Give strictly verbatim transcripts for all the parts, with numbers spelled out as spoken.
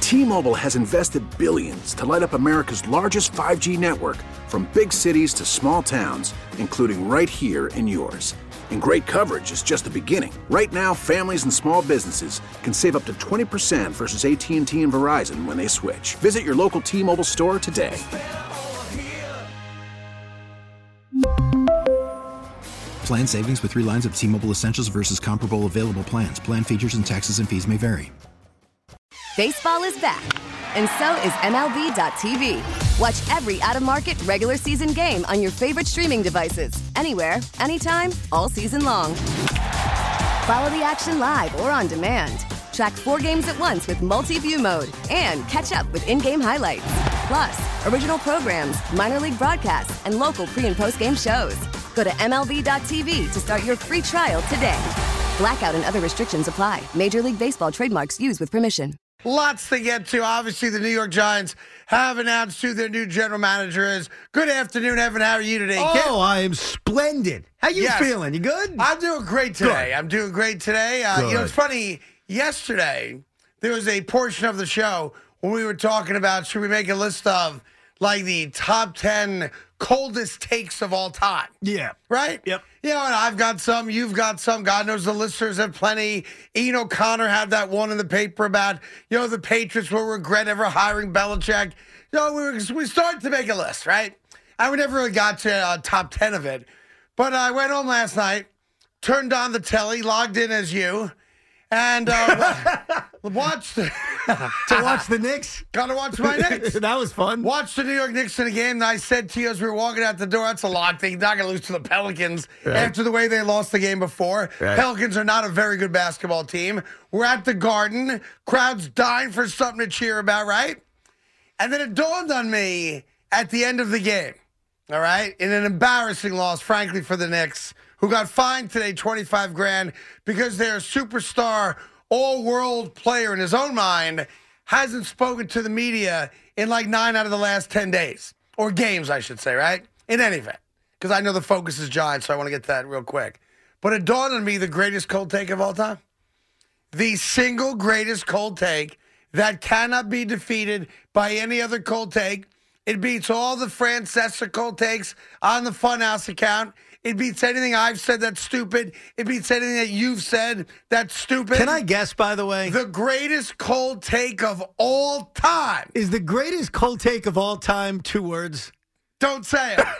T-Mobile has invested billions to light up America's largest five G network, from big cities to small towns, including right here in yours. And great coverage is just the beginning. Right now, families and small businesses can save up to twenty percent versus A T and T and Verizon when they switch. Visit your local T-Mobile store today. Plan savings with three lines of T-Mobile Essentials versus comparable available plans. Plan features and taxes and fees may vary. Baseball is back, and so is M L B dot T V. Watch every out-of-market regular season game on your favorite streaming devices, anywhere, anytime, all season long. Follow the action live or on demand. Track four games at once with multi-view mode and catch up with in-game highlights. Plus, original programs, minor league broadcasts, and local pre- and post-game shows. Go to M L B dot T V to start your free trial today. Blackout and other restrictions apply. Major League Baseball trademarks used with permission. Lots to get to. Obviously, the New York Giants have announced who their new general manager is. Good afternoon, Evan. How are you today? Oh, Kid? I am splendid. How you Yes. feeling? You good? I'm doing great today. Good. I'm doing great today. Uh, you know, Good. it's funny. Yesterday, there was a portion of the show when we were talking about should we make a list of like the top ten coldest takes of all time. Yeah. Right? Yep. You know, and I've got some, you've got some. God knows the listeners have plenty. Ian O'Connor had that one in the paper about, you know, the Patriots will regret ever hiring Belichick. You know, we, were, we started to make a list, right? I never really got to uh, top ten of it. But I went home last night, turned on the telly, logged in as you, and uh, watched. To watch the Knicks? Gotta watch my Knicks. That was fun. Watched the New York Knicks in a game, and I said to you as we were walking out the door, that's a lot thing. Not going to lose to the Pelicans Right. after the way they lost the game before. Right. Pelicans are not a very good basketball team. We're at the Garden. Crowd's dying for something to cheer about, right? And then it dawned on me at the end of the game, all right, in an embarrassing loss, frankly, for the Knicks, who got fined today twenty-five grand because their superstar all-world player in his own mind hasn't spoken to the media in like nine out of the last ten days. Or games, I should say, right? In any event. Because I know the focus is Giants, so I want to get to that real quick. But it dawned on me the greatest cold take of all time. The single greatest cold take that cannot be defeated by any other cold take. It beats all the Francesa cold takes on the Funhouse account. It beats anything I've said that's stupid. It beats anything that you've said that's stupid. Can I guess, by the way? The greatest cold take of all time. Is the greatest cold take of all time two words? Don't say it.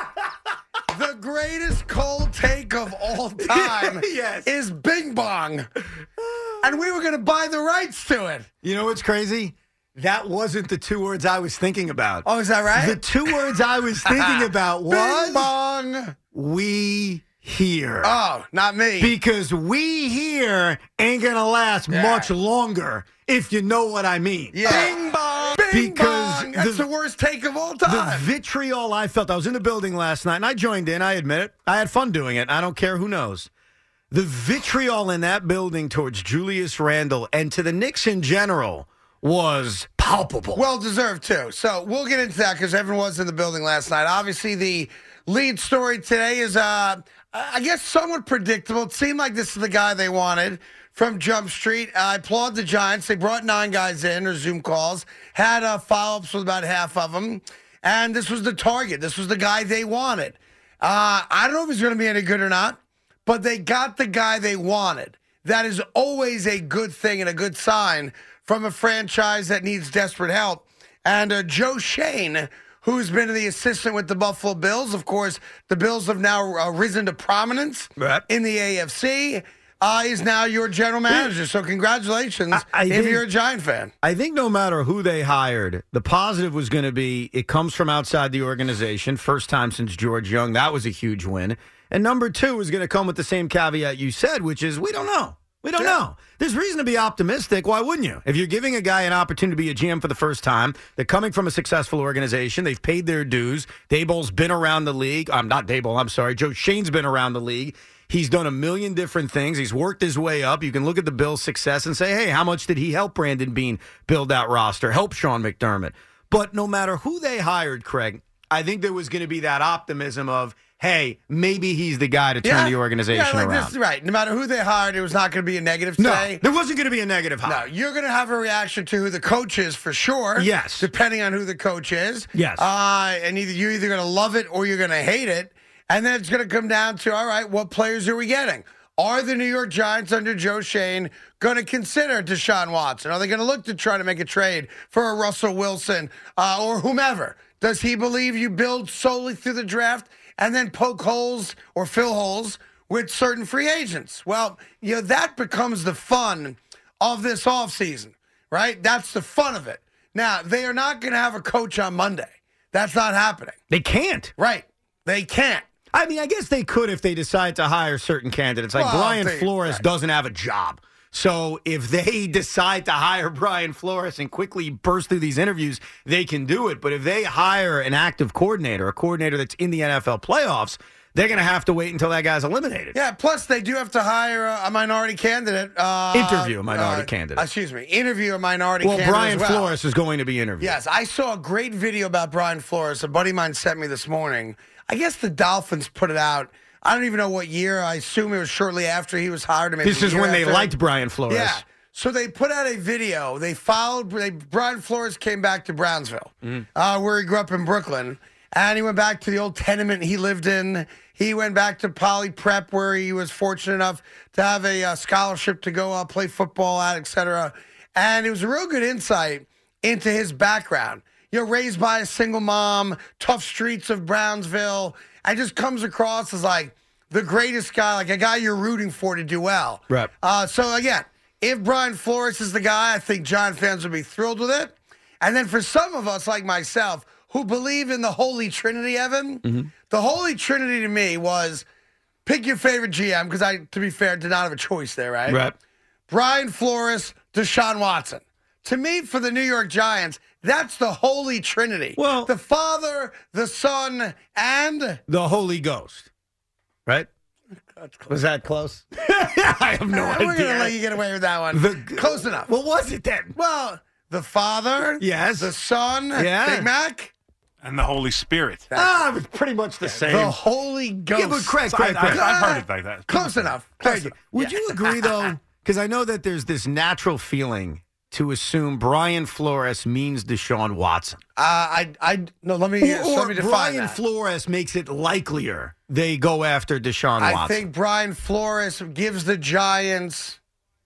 The greatest cold take of all time Yes. is Bing Bong. And we were going to buy the rights to it. You know what's crazy? That wasn't the two words I was thinking about. Oh, is that right? The two words I was thinking about was Bing Bong. we here. Oh, not me. Because we here ain't going to last Yeah. much longer, if you know what I mean. Yeah. Bing Bong. Bing Because Bong. That's the- the, worst take of all The time. vitriol I felt, I was in the building last night, and I joined in, I admit it. I had fun doing it. I don't care who knows. The vitriol in that building towards Julius Randle and to the Knicks in general was palpable. Well deserved, too. So we'll get into that because everyone was in the building last night. Obviously, the lead story today is, uh, I guess, somewhat predictable. It seemed like this is the guy they wanted from Jump Street. Uh, I applaud the Giants. They brought nine guys in, or Zoom calls, had uh, follow-ups with about half of them, and this was the target. This was the guy they wanted. Uh, I don't know if he's going to be any good or not, but they got the guy they wanted. That is always a good thing and a good sign from a franchise that needs desperate help. And uh, Joe Shane, who's been the assistant with the Buffalo Bills. Of course, the Bills have now uh, risen to prominence Right. in the A F C. Uh, is now your general manager. So congratulations I- I if think- you're a Giant fan. I think no matter who they hired, the positive was going to be it comes from outside the organization. First time since George Young. That was a huge win. And number two is going to come with the same caveat you said, which is we don't know. We don't Yeah. know. There's reason to be optimistic. Why wouldn't you? If you're giving a guy an opportunity to be a G M for the first time, they're coming from a successful organization. They've paid their dues. Daboll's been around the league. I'm um, not Daboll. I'm sorry. Joe Shane's been around the league. He's done a million different things. He's worked his way up. You can look at the Bills' success and say, hey, how much did he help Brandon Beane build that roster, help Sean McDermott? But no matter who they hired, Craig, I think there was going to be that optimism of, hey, maybe he's the guy to turn Yeah. the organization yeah, like around. This, right. No matter who they hired, it was not going to be a negative No, today. there wasn't going to be a negative No, hire. you're going to have a reaction to who the coach is for sure. Yes. Depending on who the coach is. Yes. Uh, and either you're either going to love it or you're going to hate it. And then it's going to come down to, all right, what players are we getting? Are the New York Giants under Joe Schoen going to consider Deshaun Watson? Are they going to look to try to make a trade for a Russell Wilson uh, or whomever? Does he believe you build solely through the draft and then poke holes or fill holes with certain free agents? Well, you know, that becomes the fun of this offseason, right? That's the fun of it. Now, they are not going to have a coach on Monday. That's not happening. They can't. Right. They can't. I mean, I guess they could if they decide to hire certain candidates. Like Well, Brian they- Flores right. doesn't have a job. So if they decide to hire Brian Flores and quickly burst through these interviews, they can do it. But if they hire an active coordinator, a coordinator that's in the N F L playoffs, they're going to have to wait until that guy's eliminated. Yeah, plus they do have to hire a, a minority candidate. Uh, Interview a minority uh, candidate. Excuse me. Interview a minority Well, candidate Brian as well. Flores is going to be interviewed. Yes, I saw a great video about Brian Flores. A buddy of mine sent me this morning. I guess the Dolphins put it out. I don't even know what year. I assume it was shortly after he was hired. Or maybe This a is year when they after. liked Brian Flores. Yeah. So they put out a video. They followed. They, Brian Flores came back to Brownsville, Mm. uh, where he grew up in Brooklyn, and he went back to the old tenement he lived in. He went back to Poly Prep, where he was fortunate enough to have a uh, scholarship to go uh, play football at, et cetera. And it was a real good insight into his background. You know, raised by a single mom, tough streets of Brownsville, and just comes across as like the greatest guy, like a guy you're rooting for to do well. Right. Uh, so again, if Brian Flores is the guy, I think Giant fans would be thrilled with it. And then for some of us, like myself, who believe in the Holy Trinity, Evan, Mm-hmm. the Holy Trinity to me was pick your favorite G M, because I, to be fair, did not have a choice there, right? Right. Brian Flores, Deshaun Watson. To me, for the New York Giants, that's the Holy Trinity. Well- the Father, the Son, and The Holy Ghost. Right? Was that close? I have no Uh, idea. we're going to let you get away with that one. The- Close enough. What was it then? Well, the Father, Yes. the Son, Yeah. Big Mac, And the Holy Spirit. Ah, it was pretty much the same. the Holy Ghost. Yeah, but Craig, So Craig, I, Craig. have heard it like that. Close enough. Close Craig, enough. would Yeah. you agree, though? Because I know that there's this natural feeling to assume Brian Flores means Deshaun Watson. Uh, I, I, no, let me, Or, so let me define Brian that. Flores makes it likelier they go after Deshaun I Watson. think Brian Flores gives the Giants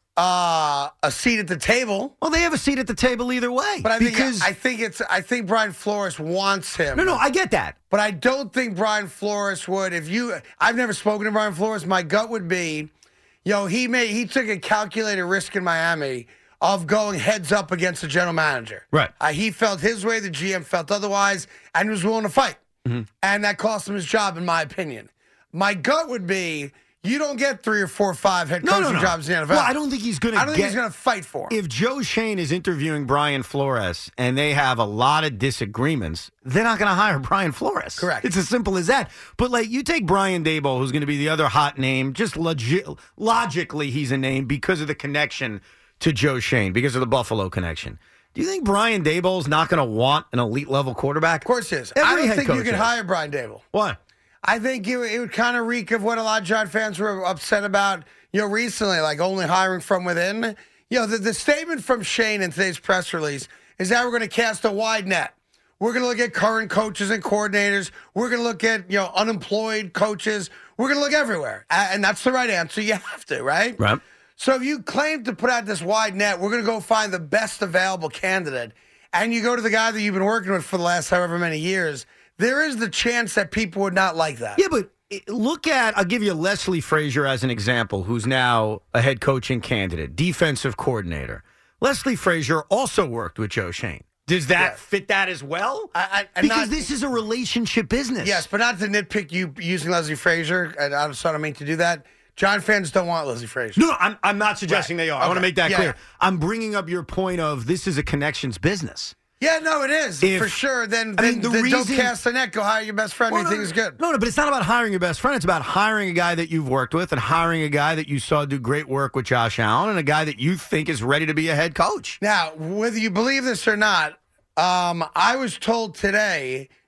uh, a seat at the table. well, they have a seat at the table either way. But I think because I think it's I think Brian Flores wants him. no, no, I get that. But I don't think Brian Flores would. If you, I've never spoken to Brian Flores. My gut would be, yo, he made he took a calculated risk in Miami of going heads up against the general manager. Right. Uh, he felt his way, the G M felt otherwise, and he was willing to fight. Mm-hmm. And that cost him his job, in my opinion. My gut would be, you don't get three or four or five head No, coaching no, no. jobs in the N F L. Well, I don't think he's going to I don't think he's going to fight for him. If Joe Schoen is interviewing Brian Flores and they have a lot of disagreements, they're not going to hire Brian Flores. Correct. It's as simple as that. But like you take Brian Daboll, who's going to be the other hot name, just logi- logically he's a name because of the connection to Joe Schoen, because of the Buffalo connection. Do you think Brian Daboll's not going to want an elite level quarterback? Of course he is. Every I don't head think you coach could is. hire Brian Daboll. Why? I think it, it would kind of reek of what a lot of Giant fans were upset about, you know, recently, like only hiring from within. You know, the, the statement from Shane in today's press release is that we're going to cast a wide net. We're going to look at current coaches and coordinators. We're going to look at, you know, unemployed coaches. We're going to look everywhere. A- And that's the right answer. You have to, right? Right. So if you claim to put out this wide net, we're going to go find the best available candidate, and you go to the guy that you've been working with for the last however many years, there is the chance that people would not like that. Yeah, but look at, I'll give you Leslie Frazier as an example, who's now a head coaching candidate, defensive coordinator. Leslie Frazier also worked with Joe Schoen. Does that Yeah. fit that as well? I, I, and because not- this is a relationship business. Yes, but not to nitpick you using Leslie Frazier, and I just don't mean to do that. Giant fans don't want Leslie Frazier. No, no, I'm, I'm not suggesting Right. they are. I want to Okay. make that Yeah, clear. yeah. I'm bringing up your point of this is a connections business. Yeah, no, it is If- for sure. Then, I then, mean, the then don't reason- cast the net. Go hire your best friend Well, who you no, think is good. No, no, but it's not about hiring your best friend. It's about hiring a guy that you've worked with and hiring a guy that you saw do great work with Josh Allen and a guy that you think is ready to be a head coach. Now, whether you believe this or not, um, I was told today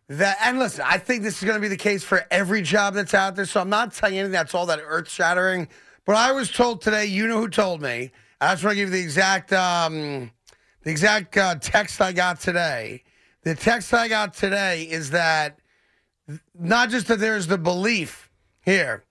that, and listen, I think this is going to be the case for every job that's out there, so I'm not telling you anything that's all that earth-shattering. But I was told today, you know who told me, I just want to give you the exact, um, the exact uh, text I got today. The text I got today is that not just that there's the belief here.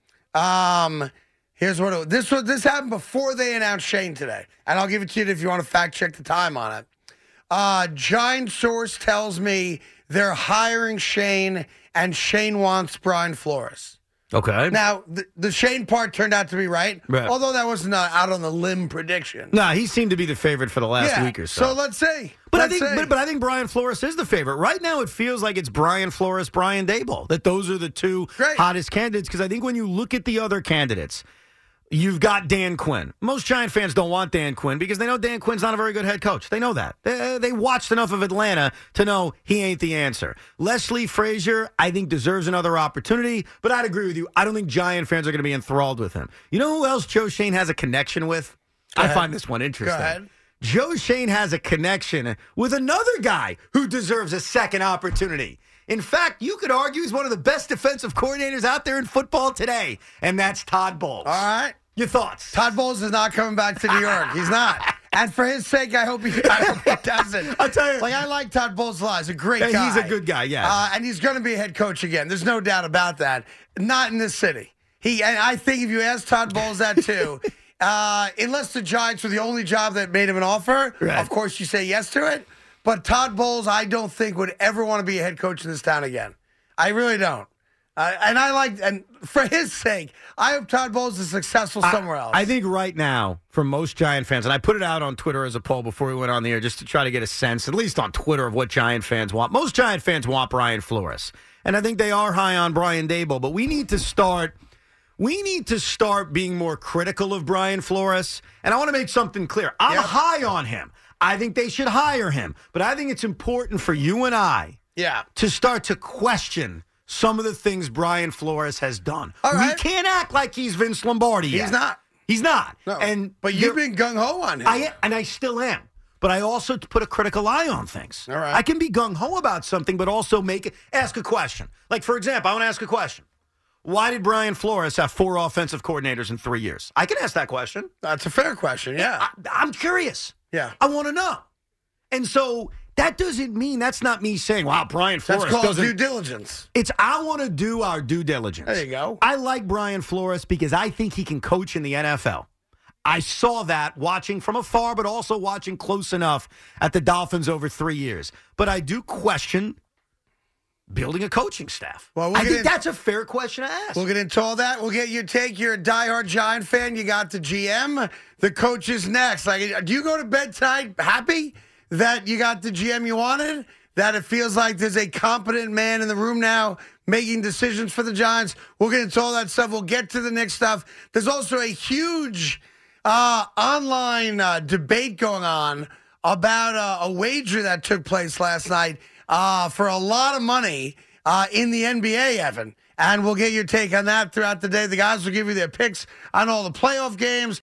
Um, here's what it, this was. This happened before they announced Shane today, and I'll give it to you if you want to fact check the time on it. Uh, Giant source tells me they're hiring Shane, and Shane wants Brian Flores. Okay. Now, the, the Shane part turned out to be right, right. although that was not out on the limb prediction. No, nah, he seemed to be the favorite for the last yeah, week or so. So let's see. But let's I think, see. but, but I think Brian Flores is the favorite right now. It feels like it's Brian Flores, Brian Daboll. That those are the two Great. hottest candidates. Because I think when you look at the other candidates, you've got Dan Quinn. Most Giant fans don't want Dan Quinn because they know Dan Quinn's not a very good head coach. They know that. They, they watched enough of Atlanta to know he ain't the answer. Leslie Frazier, I think, deserves another opportunity, but I'd agree with you. I don't think Giant fans are going to be enthralled with him. You know who else Joe Shane has a connection with? Go I ahead. find this one interesting. Go ahead. Joe Shane has a connection with another guy who deserves a second opportunity. In fact, you could argue he's one of the best defensive coordinators out there in football today, and that's Todd Bowles. All right. Your thoughts? Todd Bowles is not coming back to New York. He's not. And for his sake, I hope he, I hope he doesn't. I'll tell you. Like, I like Todd Bowles a lot. He's a great Yeah, guy. he's a good guy, yeah. Uh, and he's going to be a head coach again. There's no doubt about that. Not in this city. He and I think if you ask Todd Bowles that too, uh, unless the Giants were the only job that made him an offer, right. of course you say yes to it. But Todd Bowles, I don't think would ever want to be a head coach in this town again. I really don't. Uh, and I like, and for his sake, I hope Todd Bowles is successful somewhere else. I, I think right now, for most Giant fans, and I put it out on Twitter as a poll before we went on the air just to try to get a sense, at least on Twitter, of what Giant fans want. Most Giant fans want Brian Flores. And I think they are high on Brian Daboll, but we need to start... We need to start being more critical of Brian Flores. And I want to make something clear. I'm Yep. high on him. I think they should hire him. But I think it's important for you and I yeah. to start to question some of the things Brian Flores has done. All right. We can't act like he's Vince Lombardi yet. He's not. He's not. No. And but you've been gung-ho on him. I and I still am. But I also put a critical eye on things. All right. I can be gung-ho about something, but also make it, ask a question. Like, for example, I want to ask a question. Why did Brian Flores have four offensive coordinators in three years? I can ask that question. That's a fair question, yeah. I, I'm curious. Yeah. I want to know. And so that doesn't mean, that's not me saying, wow, Brian Flores That's called doesn't. due diligence. It's, I want to do our due diligence. There you go. I like Brian Flores because I think he can coach in the N F L. I saw that watching from afar, but also watching close enough at the Dolphins over three years. But I do question building a coaching staff. Well, we'll I get think in- that's a fair question to ask. We'll get into all that. We'll get your take. You're a diehard Giant fan. You got the G M. The coach is next. Like, do you go to bed tonight happy that you got the G M you wanted? That it feels like there's a competent man in the room now making decisions for the Giants? We'll get into all that stuff. We'll get to the Knicks stuff. There's also a huge uh, online uh, debate going on about uh, a wager that took place last night uh, for a lot of money uh, in the N B A, Evan. And we'll get your take on that throughout the day. The guys will give you their picks on all the playoff games.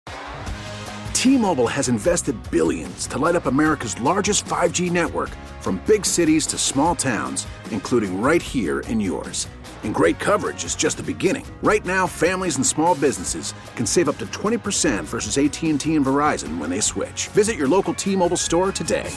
T-Mobile has invested billions to light up America's largest five G network, from big cities to small towns, including right here in yours. And great coverage is just the beginning. Right now, families and small businesses can save up to twenty percent versus A T and T and Verizon when they switch. Visit your local T-Mobile store today.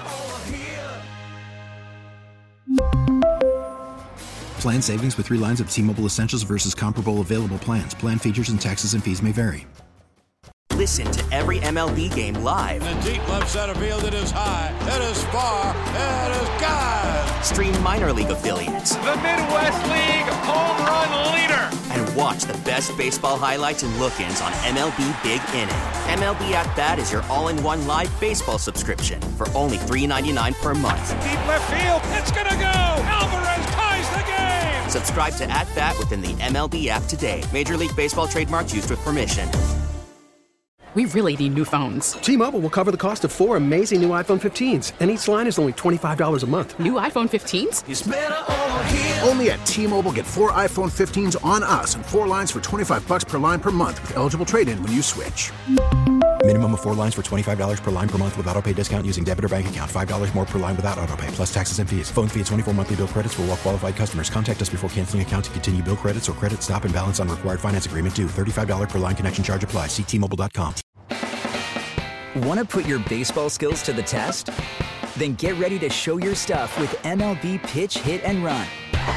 Plan savings with three lines of T-Mobile Essentials versus comparable available plans. Plan features and taxes and fees may vary. Listen to every M L B game live. In the deep left center field, it is high, it is far, it is gone. Stream minor league affiliates. The Midwest League home run leader. And watch the best baseball highlights and look-ins on M L B Big Inning. M L B At Bat is your all-in-one live baseball subscription for only three dollars and ninety-nine cents per month. Deep left field, it's gonna go. Alvarez ties the game. Subscribe to At Bat within the M L B app today. Major League Baseball trademarks used with permission. We really need new phones. T-Mobile will cover the cost of four amazing new iPhone fifteens, and each line is only twenty-five dollars a month. New iPhone fifteens? It's better over here. Only at T-Mobile, get four iPhone fifteens on us and four lines for twenty-five bucks per line per month with eligible trade-in when you switch. Minimum of four lines for twenty-five dollars per line per month with autopay discount using debit or bank account. five dollars more per line without autopay, plus taxes and fees. Phone fee at twenty-four monthly bill credits for well qualified customers. Contact us before canceling account to continue bill credits or credit stop and balance on required finance agreement due. thirty-five dollars per line connection charge applies. See T Mobile dot com. Want to put your baseball skills to the test? Then get ready to show your stuff with M L B Pitch, Hit, and Run.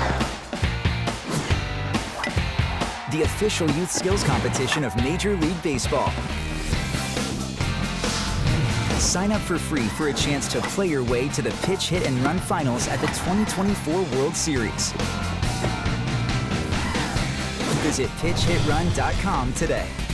The official youth skills competition of Major League Baseball. Sign up for free for a chance to play your way to the Pitch, Hit, and Run finals at the twenty twenty-four World Series. Visit pitch hit run dot com today.